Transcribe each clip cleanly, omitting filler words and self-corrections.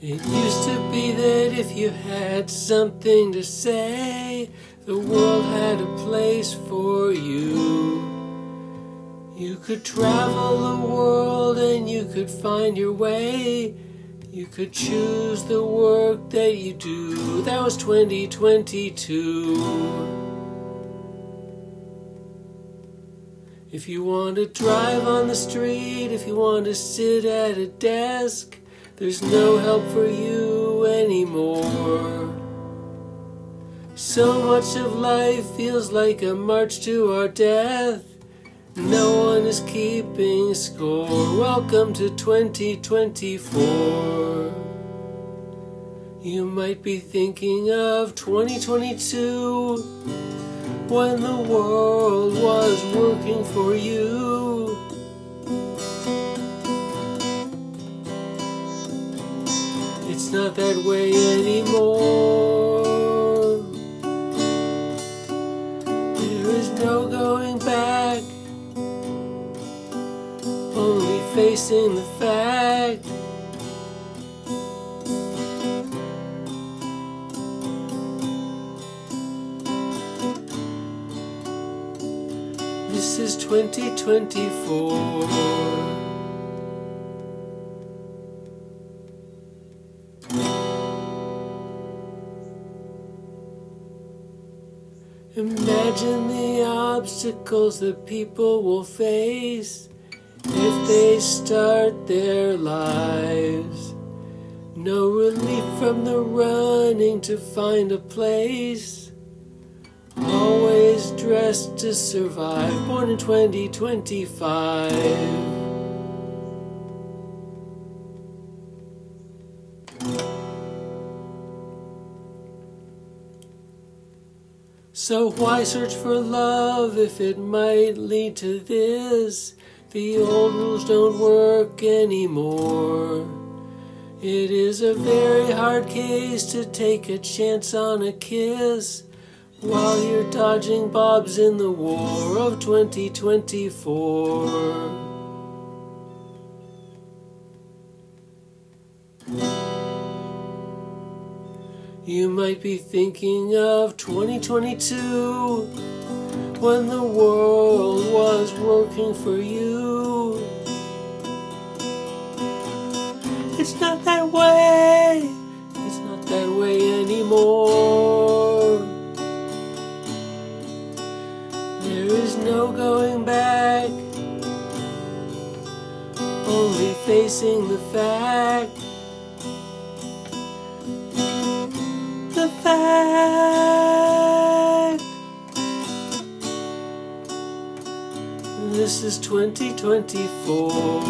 It used to be that if you had something to say, the world had a place for you. You could travel the world and you could find your way. You could choose the work that you do. That was 2022. If you want to drive on the street, if you want to sit at a desk, there's no help for you anymore. So much of life feels like a march to our death. No one is keeping score. Welcome to 2024. You might be thinking of 2022, when the world was working for you. It's not that way anymore. There is no going back, only facing the fact. This is 2024. Imagine the obstacles that people will face if they start their lives. No relief from the running to find a place. Always dressed to survive, born in 2025. So why search for love if it might lead to this? The old rules don't work anymore. It is a very hard case to take a chance on a kiss while you're dodging bobs in the war of 2024. You might be thinking of 2022, when the world was working for you. It's not that way, it's not that way anymore. There is no going back, only facing the fact. The fact. This is 2024.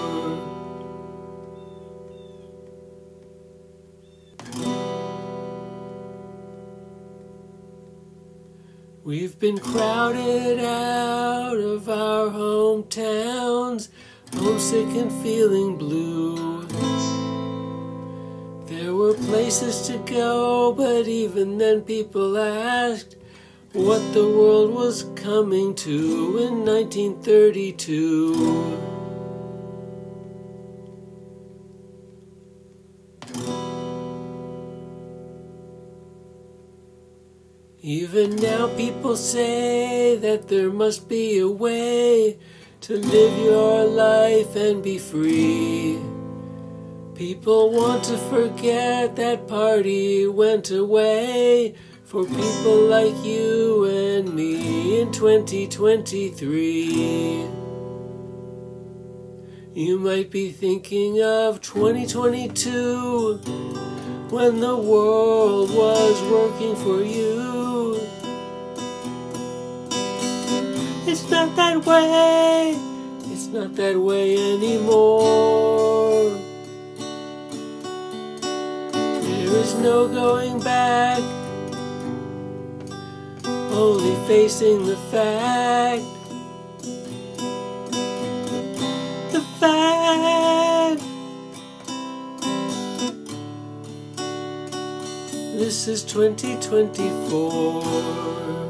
We've been crowded out of our hometowns, homesick and feeling blue. There were places to go, but even then people asked what the world was coming to in 1932. Even now people say that there must be a way to live your life and be free. People want to forget that party went away for people like you and me in 2023. You might be thinking of 2022, when the world was working for you. It's not that way, it's not that way anymore. There is no going back, only facing the fact. The fact. This is 2024.